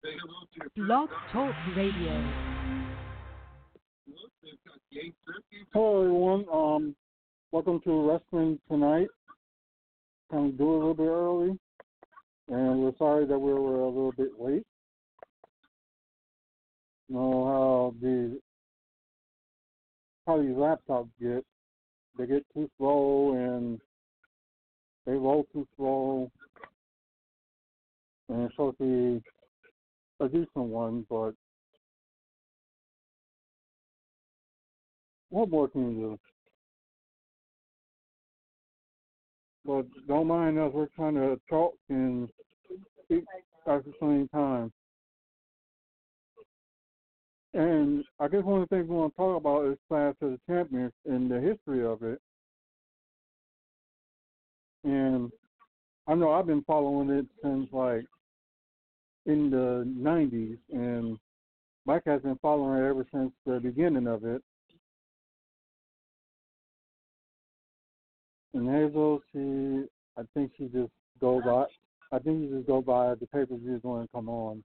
Blog Talk Radio. Hello, everyone. Welcome to Wrestling Tonight. Kind of do it a little bit early, and we're sorry that we were a little bit late. You know how these laptops get. They get too slow, and they roll too slow. And it's supposed to be a decent one, but what more can you do? But don't mind us, we're trying to talk and speak at the same time. And I guess one of the things we want to talk about is Clash of the Champions and the history of it. And I know I've been following it since like in the 90s, and Mike has been following it ever since the beginning of it. And Hazel, I think she just go by the pay-per-view going to come on.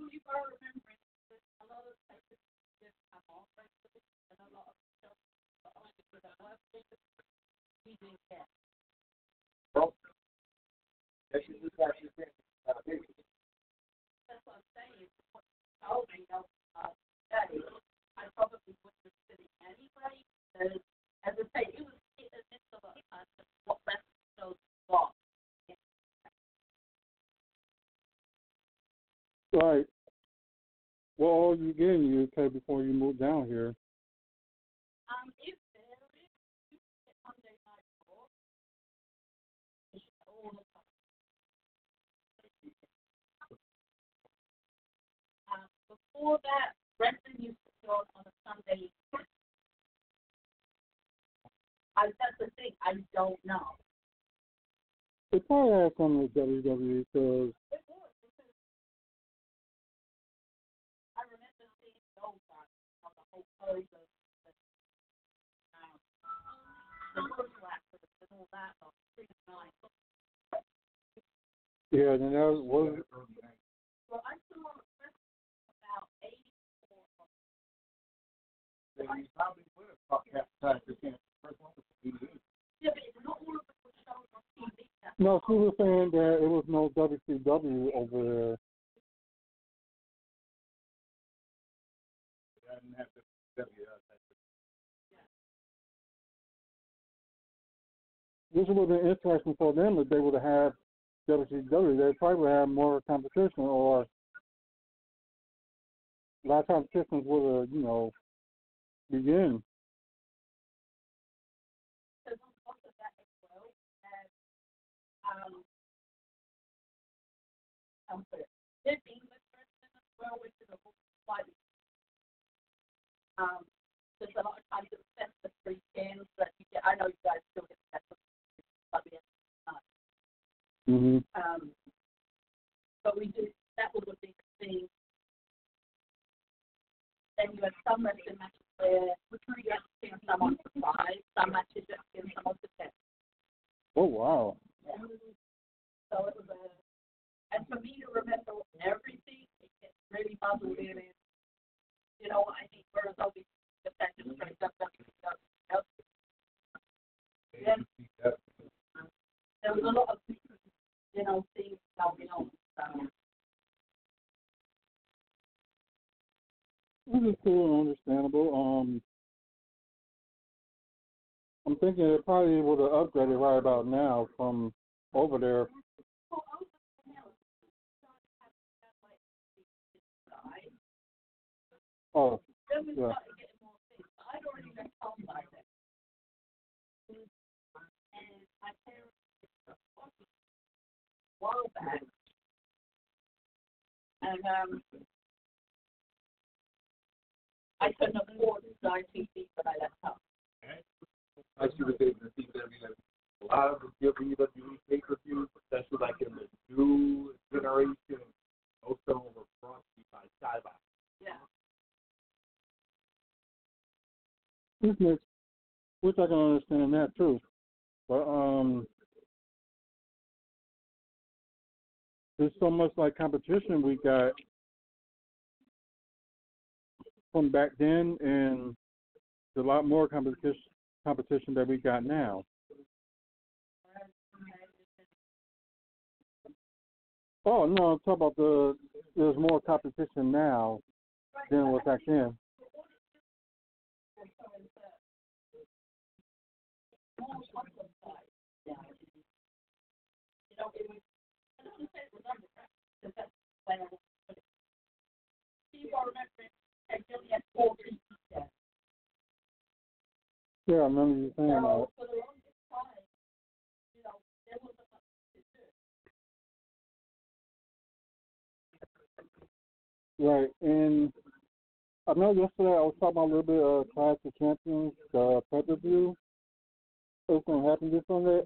Well, that's what I'm saying. Oh, I know. I probably wouldn't have seen it anyway. Because, as I say, it was in the midst of what wrestling shows was. Right. What all you get in the UK before you moved down here? It varies. You get Monday Night Raw. All the time. Before that, wrestling used to be on a Sunday. That's the thing. I don't know. It probably has something with WWE because I remember seeing those on the whole pose of the virtual actors and all that on pretty nice. yeah, then that was Well, I saw about 84. Then you probably would have talked half the time because the first one was DVD. Yeah, but not all of them were shown on TV. no. She was saying that it was no WCW over there. I didn't have to W. This would have been interesting for them if they would have had WCW. They probably would have more competition, or a lot of competitions would have, begin. Because on top of that as well, there's English wrestling as well, which is a whole fight. There's a lot of times it's sent the free games that you get. I know you guys still get that. Mm-hmm. But that would be the thing. Then you have some wrestling matches where you have to send someone for 5, some matches you have to send someone for 10. Oh, wow. Yeah. So it was and for me to remember everything, it gets really muddled in it. You know what I mean? Whereas I'll be defending straight up. Then there was a lot of, things going on. So. This is cool and understandable. I'm thinking it probably would have upgraded right about now from over there. Oh, Then we yeah. started getting more things. I'd already been told by them. And my parents a while back. And I couldn't afford ITV, but I left home. I should have taken the CW. A lot of the WWE pay-per-views, especially like in the new generation, most of them were brought to you by Skybox. Yeah. Which I can understand that too. But there's so much like competition we got from back then, and there's a lot more competition that we got now. Oh no, I'm talking about there's more competition now than was back then. Yeah, I remember you saying that. Right, and I know yesterday I was talking about a little bit of Clash of Champions, the pay-per-view. It's going to happen this Sunday.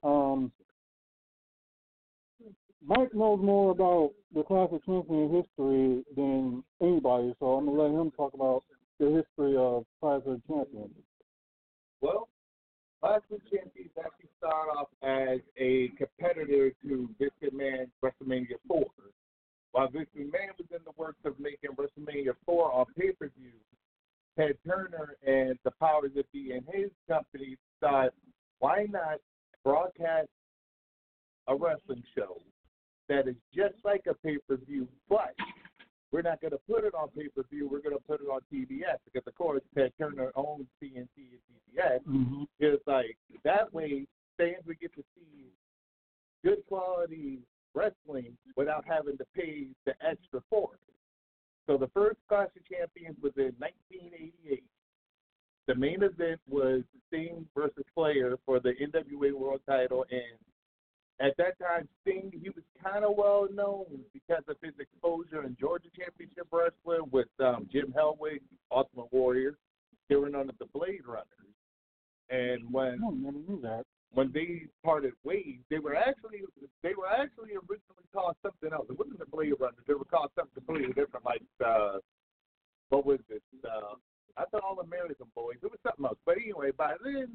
Mike knows more about the Clash of Champions history than anybody, so I'm going to let him talk about the history of Clash of Champions. Well, Clash of Champions actually started off as a competitor to Vince McMahon's WrestleMania 4. While Vince McMahon was in the works of making WrestleMania 4 on pay-per-view, Ted Turner and the powers that be in his company thought, why not broadcast a wrestling show that is just like a pay-per-view, but we're not going to put it on pay-per-view, we're going to put it on TBS, because, of course, Ted Turner owns TNT and TBS. Mm-hmm. It's like, that way, fans would get to see good quality wrestling without having to pay the extra for it. So the first Clash of Champions was in 1988. The main event was Sting versus Flair for the NWA World Title, and at that time, Sting, he was kind of well known because of his exposure in Georgia Championship Wrestling with Jim Hellwig, Ultimate Warrior. They were known as the Blade Runners. And when they parted ways, they were actually originally called something else. It wasn't the Blade Runners. They were called something completely different, like what was it? I thought All American Boys. It was something else. But anyway, by then,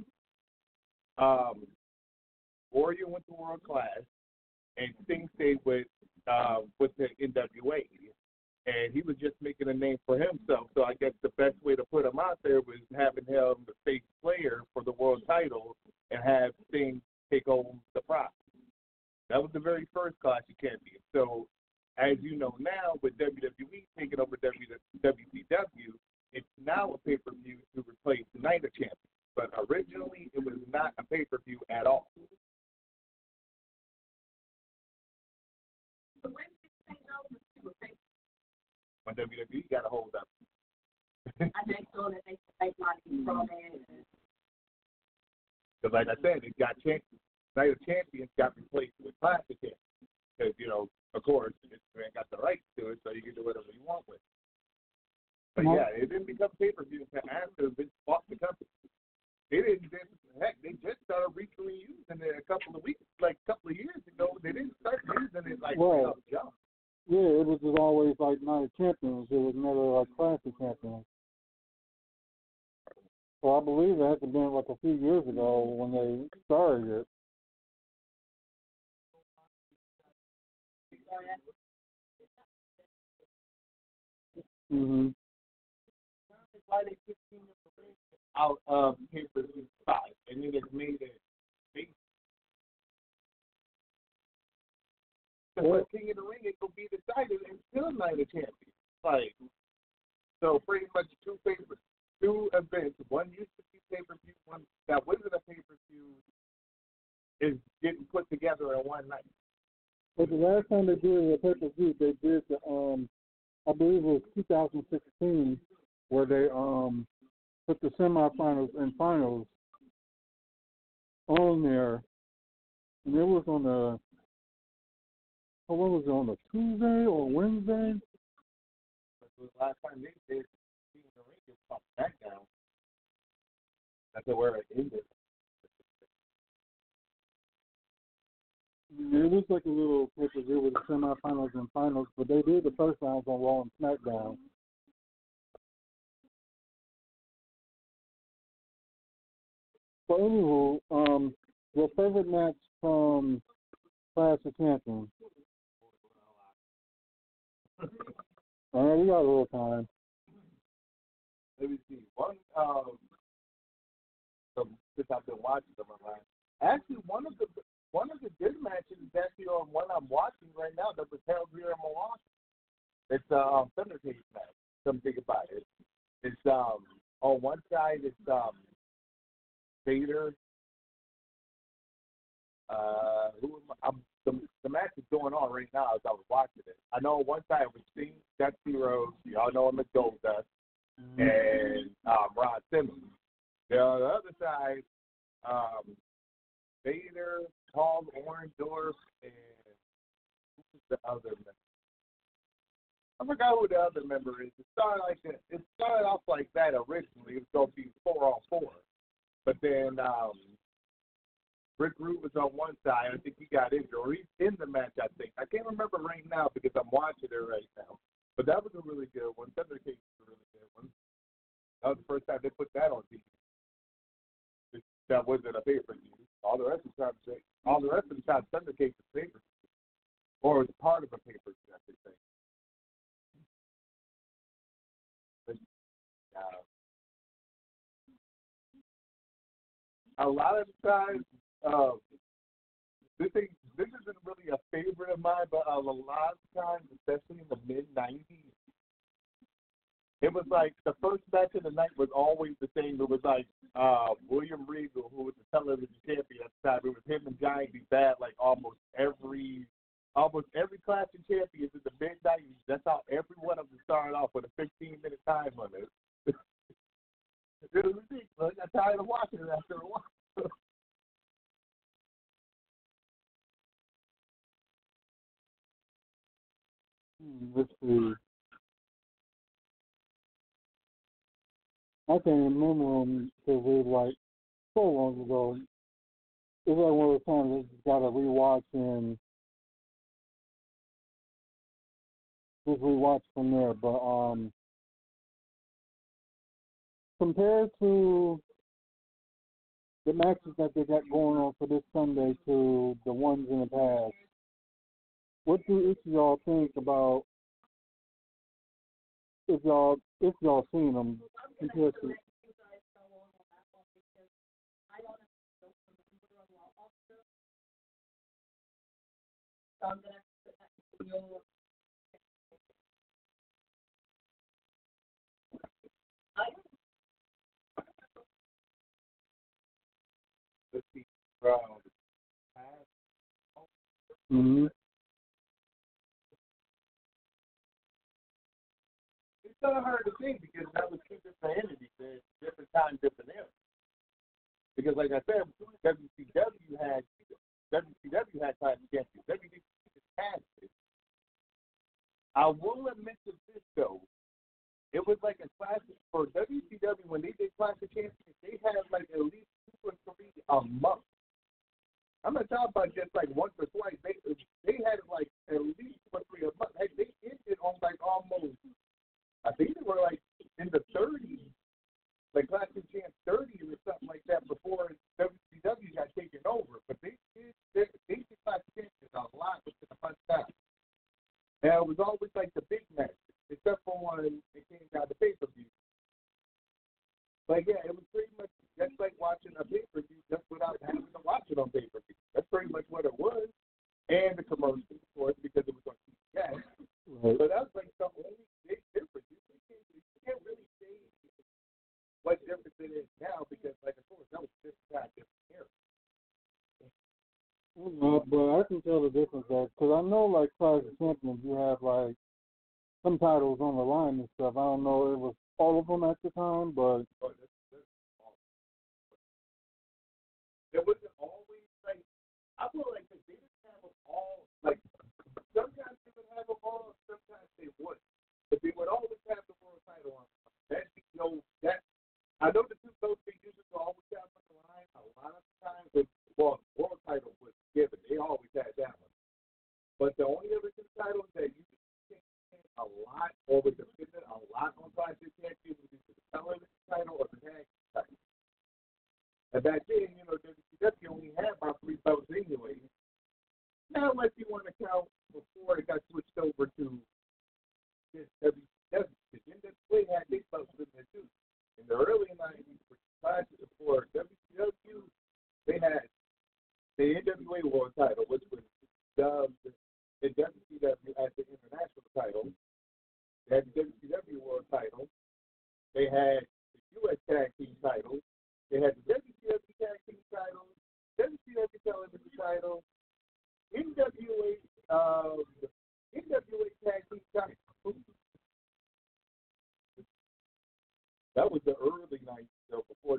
Warrior went to World Class, and Sting stayed with the NWA. And he was just making a name for himself. So I guess the best way to put him out there was having him face Flair for the world title and have Sting take over the prize. That was the very first Clash of Champions. So as you know now, with WWE taking over WCW, it's now a pay-per-view to replace Night of Champions. But originally, it was not a pay-per-view at all. When WWE got a hold of it. I make sure that they can make money from it. Because like I said, it got Night of Champions got replaced with Clash of Champions. Because, of course, man got the rights to it, so you can do whatever you want with it. But yeah, it didn't become pay-per-view until after Vince bought the company. They just started recently using it a couple of years ago. They didn't start using it like jump. Yeah, it was just always like Night of Champions. It was never like Clash of Champions. So I believe it had to have been like a few years ago when they started it. Mm-hmm. Out of pay-per-view spot, and then it made it big. So King of the Ring, it could be decided until Night of Champions. Like, so pretty much two events. One used to be pay-per-view, one that wasn't a pay-per-view is getting put together in one night. But the last time they did a pay-per-view, they did the I believe it was 2016, where they put the semifinals and finals on there, and it was on a Tuesday or Wednesday? But the last time they did King of the Ring, it was on SmackDown. That's where it ended. It was like a little pay-per-view with the semifinals and finals, but they did the first rounds on Raw and SmackDown. So anywho, your favorite match from Clash of Champions? All right, we got a little time. let me see. Since I've been watching them online. Actually, one of the good matches is actually on one I'm watching right now that was held here in Milwaukee. It's Thunder Cage match. Come think about it. It's on one side it's Vader. The match is going on right now as I was watching it. I know on one side it was Sting, Death Heroes, y'all know him as Goldust, and Ron Simmons. On the other side, Vader, Paul Orndorff, and who's the other member? I forgot who the other member is. It started off like that originally. It was going to be 4-on-4, but then Rick Rude was on one side. I think he got injured, or he's in the match. I think I can't remember right now because I'm watching it right now. But that was a really good one. Thunder Cage was a really good one. That was the first time they put that on TV. That wasn't a pay-per-view. All the rest of the time, Thunder Cage was pay-per-view, or it was part of a pay-per-view, I should say. A lot of times, this isn't really a favorite of mine, but a lot of times, especially in the mid-90s, it was like the first match of the night was always the same. It was like William Regal, who was the television champion at the time. It was him and Giant B. Bad like almost every classic champion in the mid-90s. That's how every one of them started off with a 15-minute time limit. It was ridiculous. I got tired of watching it after a while. Let's see. I can't remember them because it was like so long ago. It's like one of those times I just gotta rewatch and just rewatch from there. But compared to the matches that they got going on for this Sunday to the ones in the past, what do each of y'all think about if y'all seen them compared to? Let's see. Mm-hmm. It's kind of hard to think because that was two different entities, different time, different era. Because, like I said, WCW had time champions. WCW had it. I will admit to this though. It was like a classic for WCW when they did Classic Champions. They had like at least 2 or 3 a month. I'm not talking about just like once or twice. They had like at least 2 or 3 a month. Hey, they ended on like almost. I think they were like in the 30s, like Classic Champ 30 or something like that before WCW got taken over. But they did Classic Champions a lot within a month's time. And it was always like the big match, except for when it came down to pay-per-view. But yeah, it was pretty much just like watching a pay-per-view just without having to watch it on pay-per-view. That's pretty much what it was. And the commercials, of course, because it was on TBS. Right. So that was like the only big difference. You can't really say what difference it is now because, like, of course, that was just a different era. But I can tell the difference there because I know, like Classic Champions, you have like some titles on the line and stuff. I don't know if it was all of them at the time, but it wasn't always like I feel like they didn't have them all. Like sometimes they would have them all, sometimes they wouldn't. But they would always have the world title on. That I know the two belts they used to always have on the line. A lot of times, the world title was given. They always had that one. But the only other two titles that you could a lot or was defended a lot on Classic Champions was either the television title or the tag title. And back then, WCW only had about 3 belts anyway. Now, unless you want to count before it got switched over to WCW, because NWA had 8 belts in there too. In the early 90s, for WCW, they had the NWA World title, which was dubbed the WCW as the international title. They had the WCW World title. They had the U.S. Tag Team title. They had the WCW Tag Team title, WCW Television title, NWA Tag Team title. That was the early 90s, though, before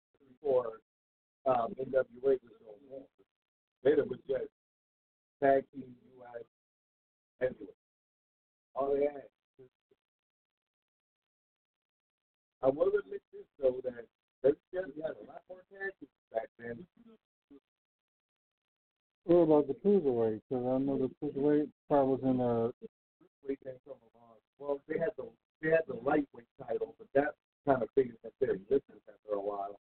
NWA was going on. Later was just Tag Team U.S. Heavyweight. All they had. I will admit this, though, that WCW had a lot more tag teams back then. What about the cruiserweight? Because I know the cruiserweight part was in the. Cruiserweight didn't come along. Well, they had the lightweight title, but that kind of figured that their existence after a while.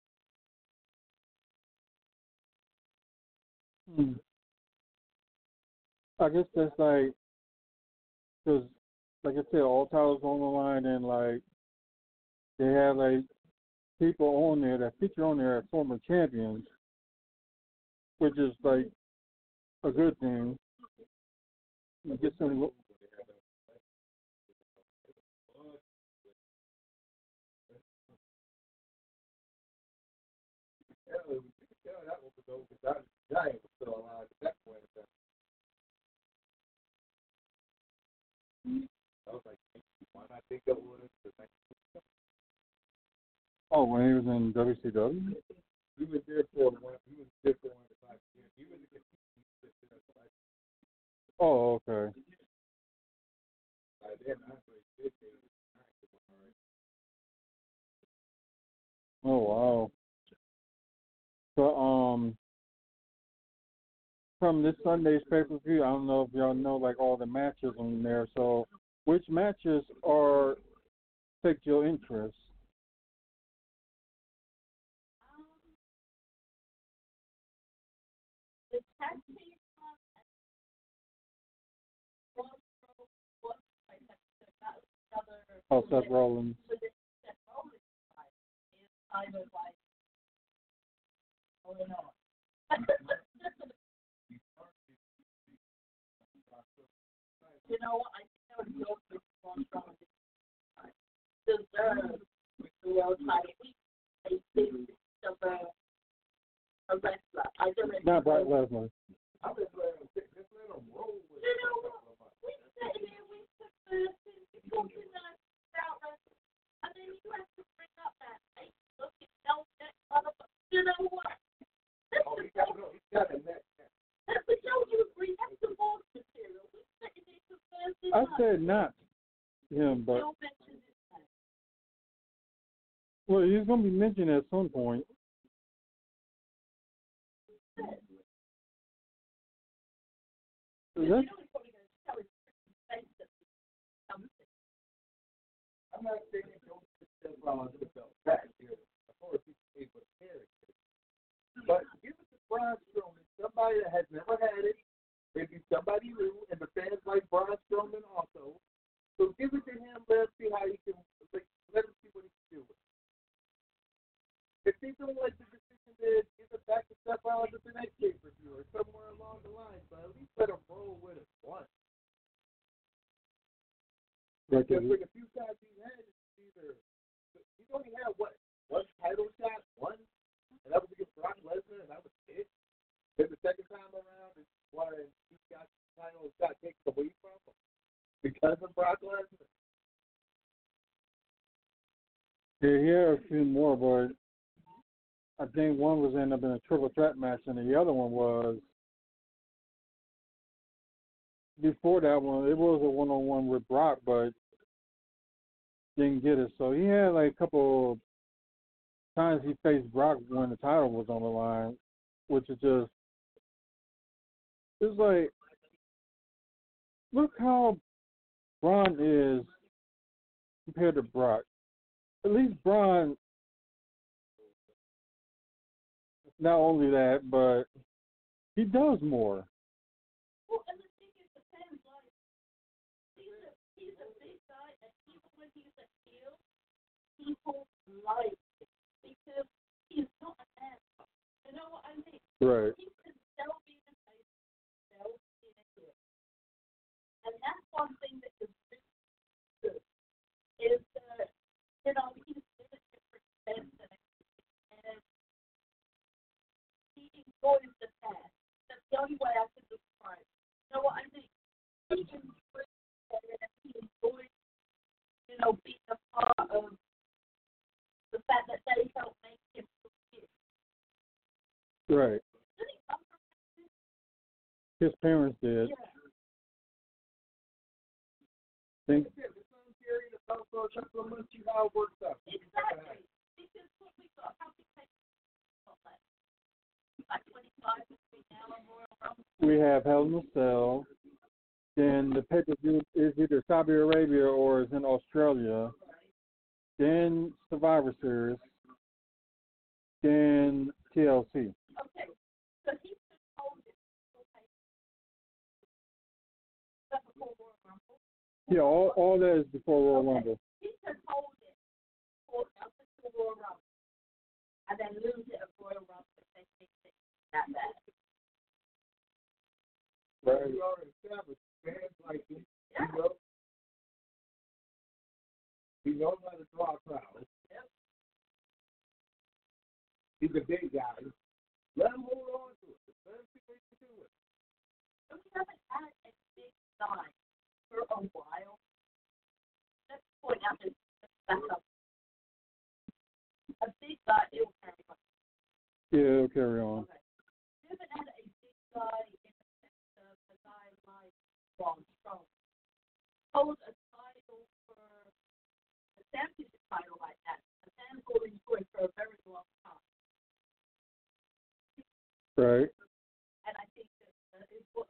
I guess that's like, because, like I said, all titles on the line, and like they have like people on there that feature on there as former champions, which is like a good thing. You get some. That was ago because Giant was still alive at that point in time. I was like, why not think of it? Oh, when he was in WCW? He was there for one of the 5 years. He was a Oh, okay. Oh, wow. So, from this Sunday's pay-per-view, I don't know if y'all know like all the matches on there. So, which matches take your interest? The tag team Oh, Seth Rollins. I was like, oh no. You know, I think I would go for one from deserve the world title. I think of a wrestler. I don't know. Not Brock Lesnar. I'm just letting him roll with it. You know what? We sat here, we took the talking about wrestling, and then you have to bring up that, hey, look, it's that motherfucker. You know what? Oh, he got a neck. That's the show you agree. That's the boss material. We sitting there for Thursday I night. said not him, but Don't mention his name. well, he's gonna be mentioned at some point. You know he's probably going to tell his face that I'm not saying don't step on himself back here. Of course, he's able to carry it. But give it to Braun Strowman, somebody that has never had it, maybe somebody new, and the fans like Braun Strowman also. So give it to him, let him see how he can, let him see what he can do with it. If he don't like the decision, then give it back to Seth Rollins at the next pay-per-view or somewhere along the line, but at least let him roll with it once. Because with a few times he's had, it's either he's only had one title shot, and that was against Brock Lesnar, and that was it. Then the second time around, it's when he got the title shot taken away from him because of Brock Lesnar. Yeah, he had a few more, but I think one was ended up in a triple threat match, and the other one was before that one. It was a one-on-one with Brock, but didn't get it. So he had like a couple times he faced Brock when the title was on the line, which is just it's like look how Braun is compared to Brock. At least Braun. Not only that, but he does more. Well, and the thing is, the fans like, he's a big guy, and even when he's a heel, people like it because he's not an asshole. You know what I mean? Right. He can still be the face, still be the hero. And that's one thing that is really good, is that, you know, he's in a different sense and he enjoys the past. That's the only way I can describe it. You know what I mean? He enjoys it and he enjoys, you know, being a part of the fact that they helped make him forget. Right. Did he come from that? His parents did. Yeah. Think, Exactly. Because what we got, how many papers got left? Like 25 between now and Royal Rumble? we have Hell in a Cell. Then the pay-per-view is either Saudi Arabia or is in Australia. Then Survivor Series. Then TLC. Okay. So he's been told it. Okay. Is that before Royal Rumble? Yeah, all that is before Royal Rumble. He's been told it for up until Royal Rumble. And then lose it at Royal Rumble if they think it's that bad. Right. We already established fans like him. Yeah. He knows how to draw crowds. Yep. He's a big guy. Let him hold on to it. Let him see what he can do with it. We haven't had a big guy for a while. Let's point out this back up. A big guy, it will carry on. Yeah, it'll carry on. Okay. We haven't had a big guy in the sense of a guy like Braun Strowman. Hold a title for a championship title like that. A fan will enjoy for a very long time. Right. And I think that it's what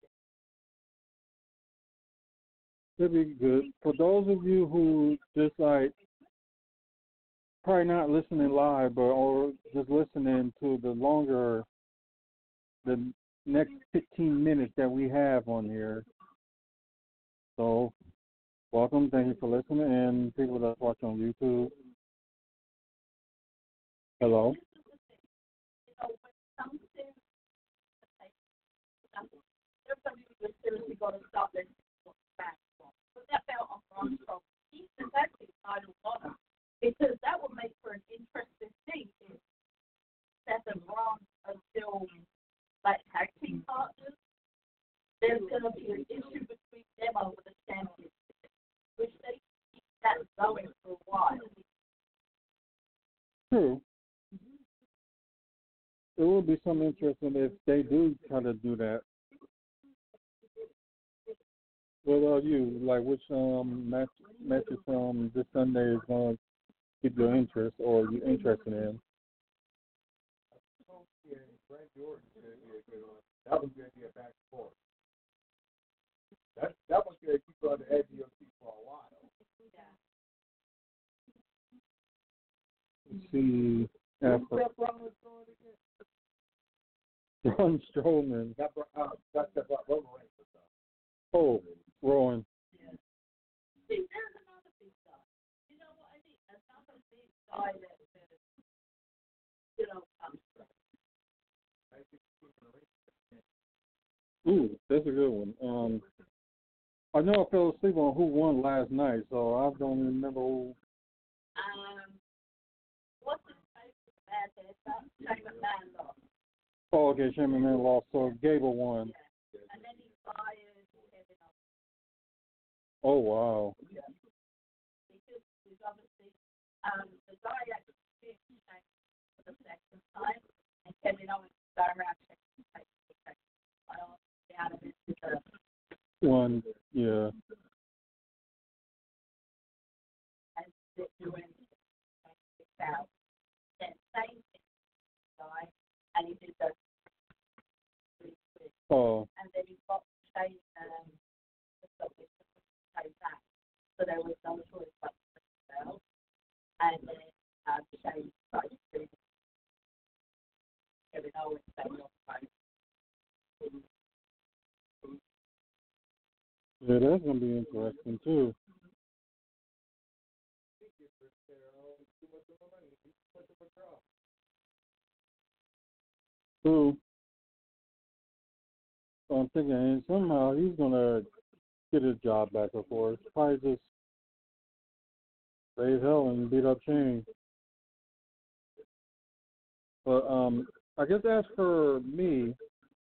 It'll be good. For those of you who just like probably not listening live, but or just listening to the next 15 minutes that we have on here. So, welcome. Thank you for listening, and people that watch on YouTube. Hello. this is the thing. You know, when something everybody was seriously going to stop this back. Put that belt on Braun Strowman. He's defending title honor because that would make for an interesting thing if Seth and Braun are still like tag team partners. There's going to be an issue between them over the championship, which they keep that going for a while. True. It will be something interesting if they do try to do that. What about you? Like, which matches this Sunday is going to keep your interest or you interested in? Yeah, Brad Jordan said he had good on. That was going to be a back and forth. That was going to keep on the edge of your seat for a while. Let's see. Who's that Braun Strowman again? Braun Strowman. That's Roman Reigns. Oh, Rowan. Yeah. See, there's another big guy. You know what I mean? Another big guy that you know, Ooh, that's a good one. I know I fell asleep on who won last night, so I don't even remember who. what's his face with the bad head? Shane McMahon lost. Oh, okay, Shane McMahon lost, so Gable won. Yeah. And then he fired Kevin Owens. Oh, wow. Yeah. Because he's obviously the guy actually did Shane for the second time, and Kevin Owens got around checking the second time. Down a bit to the One, yeah. and doing out. Then same thing, guy, and he did those really quick. Oh, And then he got Shane the subject to play back. So there was no choice but to sell. And then Shane started doing Kevin Owens staying on the phone. yeah, that's going to be interesting, too. Who? So I'm thinking, and somehow he's gonna get his job back, of course. Probably just raise hell and beat up Shane. But I guess as for me,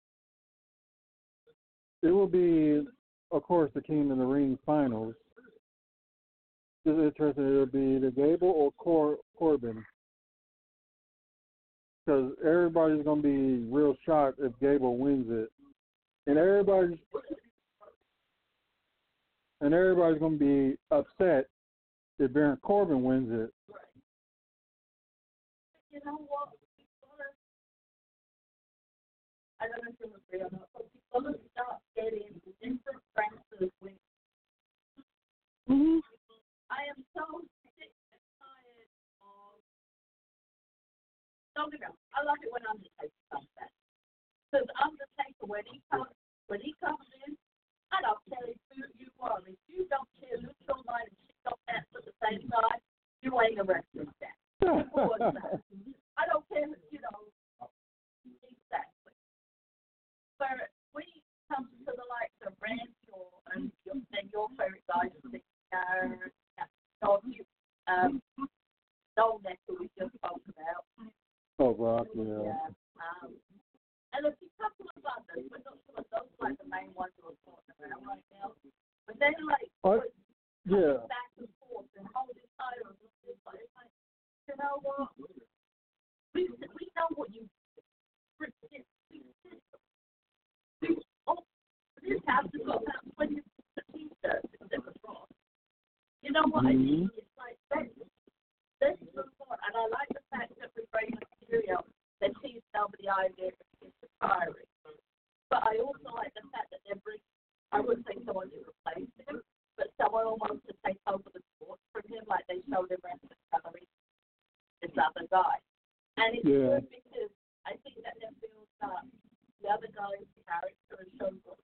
it will be, of course, the King of the Ring finals. Just interested, it would be the Gable or Corbin. Because everybody's going to be real shocked if Gable wins it. And everybody's going to be upset if Baron Corbin wins it. You know what? I don't know if you'll agree or not, but we've got to start getting different brands of women. Mm-hmm. I am so sick and tired of. Don't get me wrong, I love it when Undertaker comes back. Because Undertaker, when he comes in, I don't care who you are. If you don't care who's online and shit don't dance at the same time, you ain't a wrestling fan. I don't care, exactly. But when it comes to the likes of Randy and your favorite guys, Dolnek, who we just spoke about. Oh, Brock, yeah. And there's a couple of others, but not some of those like the main ones we're talking about right now. But then back and forth and holding titles and things like that. You know what? We know what you this has to go out when you put the t-shirts instead of wrong. You know what I mean? It's like this is the thought, and I like the fact that we bring material that sees nobody idea is retiring. But I also like the fact that they're bringing, I wouldn't say someone to replace him, but someone almost to take over the sport from him, like they showed him wrestling gallery, this other guy. And it's good because I think that it builds up the other guy's character and shows what.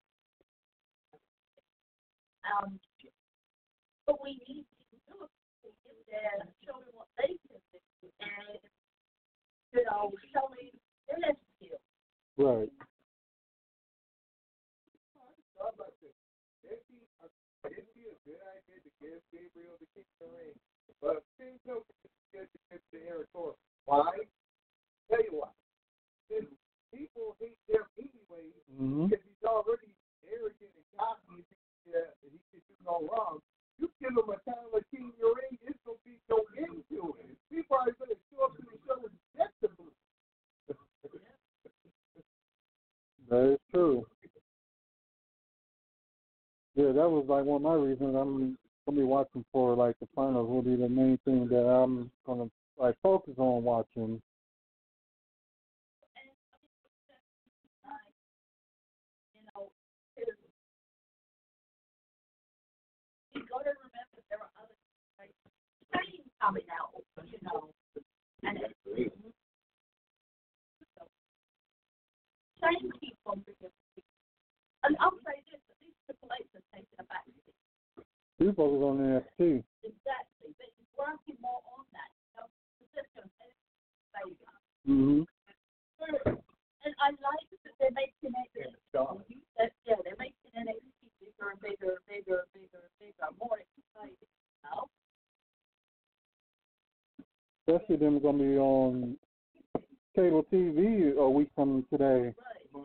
But we need to do it. Get there and show them what they can do, and showing their skills. Right. It'd be a good idea to give Gabriel the King of the Ring, but there's no good to give to Eric Thorpe. Why? Tell you why. People hate him anyway because he's already arrogant and cocky. He can do no wrong. You give him a title of King of the Ring, it's gonna be no end to it. People are gonna show up to the show and get the blue. That is true. Yeah, that was like one of my reasons I'm gonna be watching for like the finals will be the main thing that I'm gonna like focus on watching. You got to remember there are other things coming out, and same people. And I'll say this, at least Triple H has taken a back seat. You focus on NXT. Exactly, but he's working more on that. The system is favor. And I like that they're making it. They're making NXT bigger and bigger and bigger and bigger and bigger, more exciting. Especially them gonna be on cable TV a week from today. Right.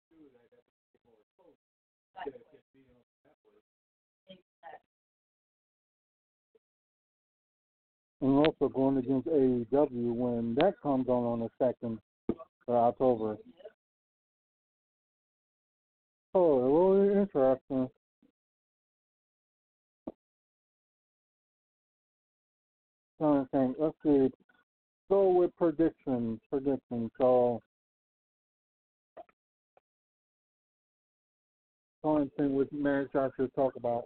And also going against AEW when that comes on the 2nd of October. Oh, really interesting. Trying to think. Let's see. Go with predictions. So, trying to think what match I should talk about.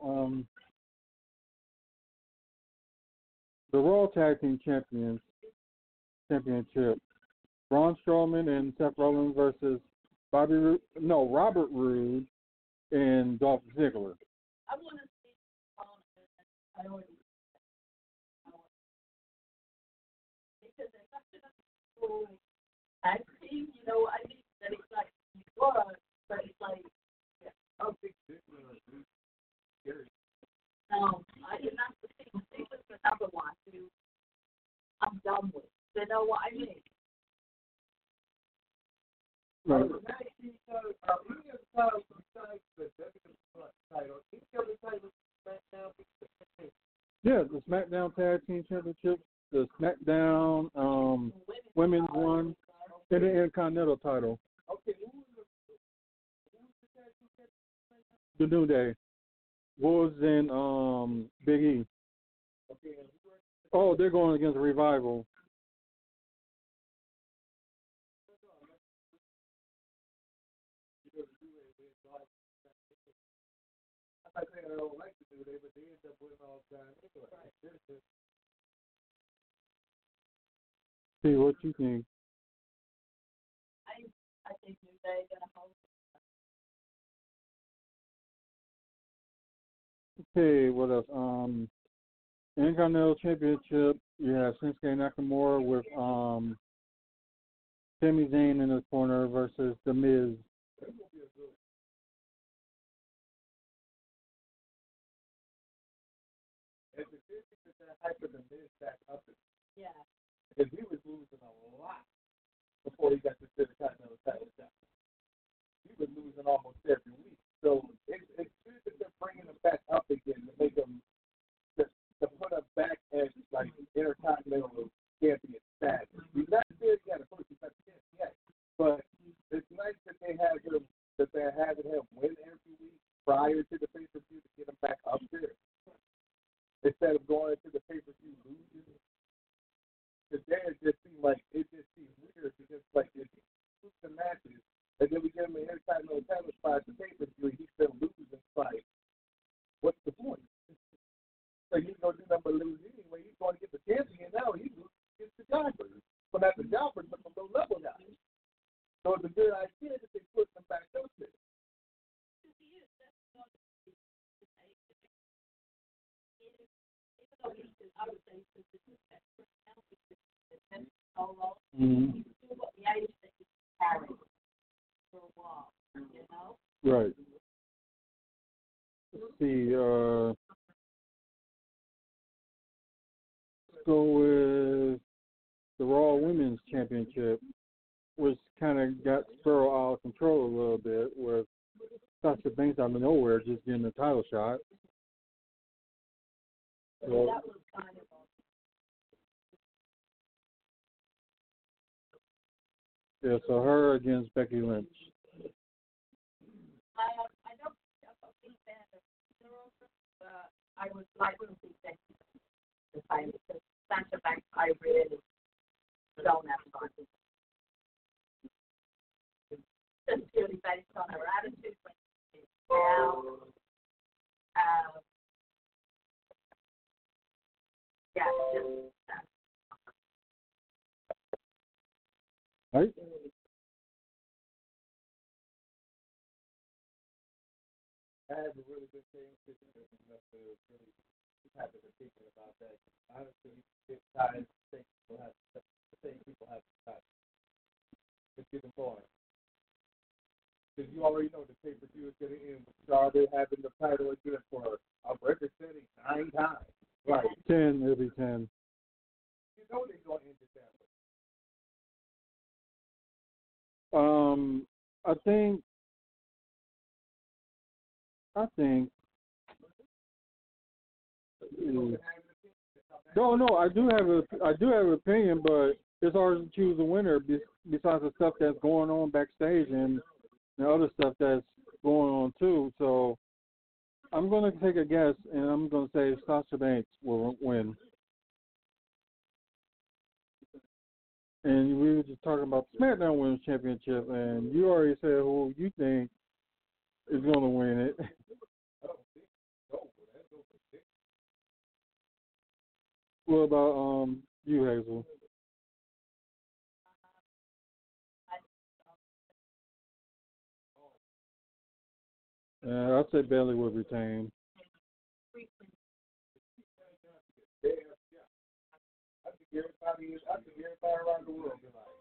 The Raw Tag Team Championship. Braun Strowman and Seth Rollins versus Robert Roode and Dolph Ziggler. I want to see actual tag team, you know what I mean? That it's like you was, but it's like, yeah. I did not think this was the number one who I'm done with. You know what I mean? Right. Yeah, the SmackDown Tag Team Championship, the SmackDown Women's one, and the Intercontinental title. The New Day. Woods and Big E. Oh, they're going against Revival. See what you think. I think New Day gonna hold. Okay, what else? Intercontinental Championship. You have Shinsuke Nakamura with Sami Zayn in his corner versus The Miz. Yeah. Because he was losing a lot before he got to the Intercontinental title shot. He was losing almost every week. So it's good that they're bringing him back up again to make him to put him back as like Intercontinental champion status. He's not good yet, of course he's not champion yet. But it's nice that they're having him win every week prior to the pay-per-view to get him back up there. Instead of going to the pay-per-view losing. Today it just seems weird because like if he loses the matches and then we give him an Intercontinental title spot to pay-per-view and he's still losing fight, what's the point? So he's gonna do nothing but lose anyway. He's going to get the champion now. He loses against the Jobbers. So not the Jobbers, but the low level guys. So it's a good idea that they put them back up there. Mm-hmm. Right. Let's see. Let's go with the Raw Women's Championship, which kind of got Sparrow out of control a little bit, with Sasha Banks out of nowhere just getting a title shot. So, That was kind of yeah, so her against Becky Lynch. I don't I'm a big fan of Heroes, but I would like to see Becky the time because Sasha Banks I really don't have fun. Just purely based on her attitude when she's down. Yeah, just that. Right? I have a really good thing enough to really have an opinion about that. Honestly, it's time the same people have time. Let's get them going. Because you already know the pay-per-view is going to end with Charlotte having the title again for a record-setting 9 times. Right. 10, it'll be 10. You know they're going to end it that way. I think no, I do have an opinion, but it's hard to choose a winner besides the stuff that's going on backstage and the other stuff that's going on too. So I'm gonna take a guess, and I'm gonna say Sasha Banks will win. And we were just talking about the SmackDown Women's Championship, and you already said who you think is gonna win it. What about you, Hazel? I'd say Bayley would retain. Everybody, I think everybody around the world be like,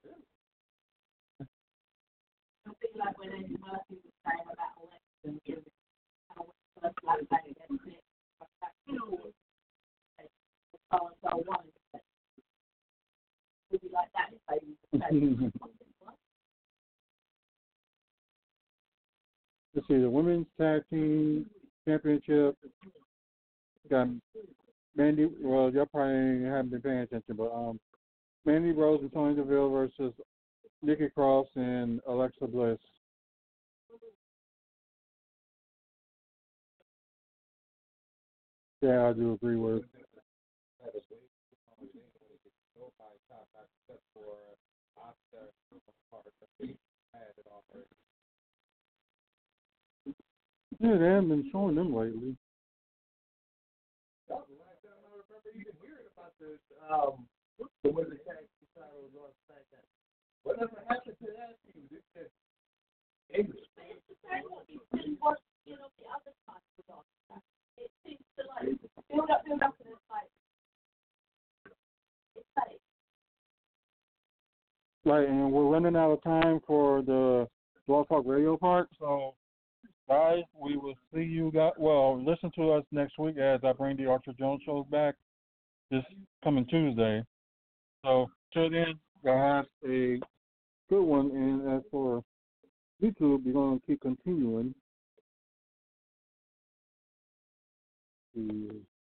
It'll be like when Eddie Murphy was saying about elections, and how it's first like that against it, but that's so and so won. It would be like that if they used to say, Let's see, the women's tag team championship got Mandy. Well, y'all probably haven't been paying attention, but Mandy Rose and Tony Deville versus Nikki Cross and Alexa Bliss. Yeah, I do agree with. Yeah, they haven't been showing them lately. that was the last time I remember even hearing about this. The women's tag team titles on SmackDown. Whatever happened to that team? It's just English. it's the same what you didn't watch, the other time was on. It seems to like build up, and it's like, it's fake. Right, and we're running out of time for the Blog Talk Radio part, so guys, we will see you guys. Well, listen to us next week as I bring the Archer Jones shows back this coming Tuesday. So, till then, y'all have a good one. And as for YouTube, we're going to keep continuing.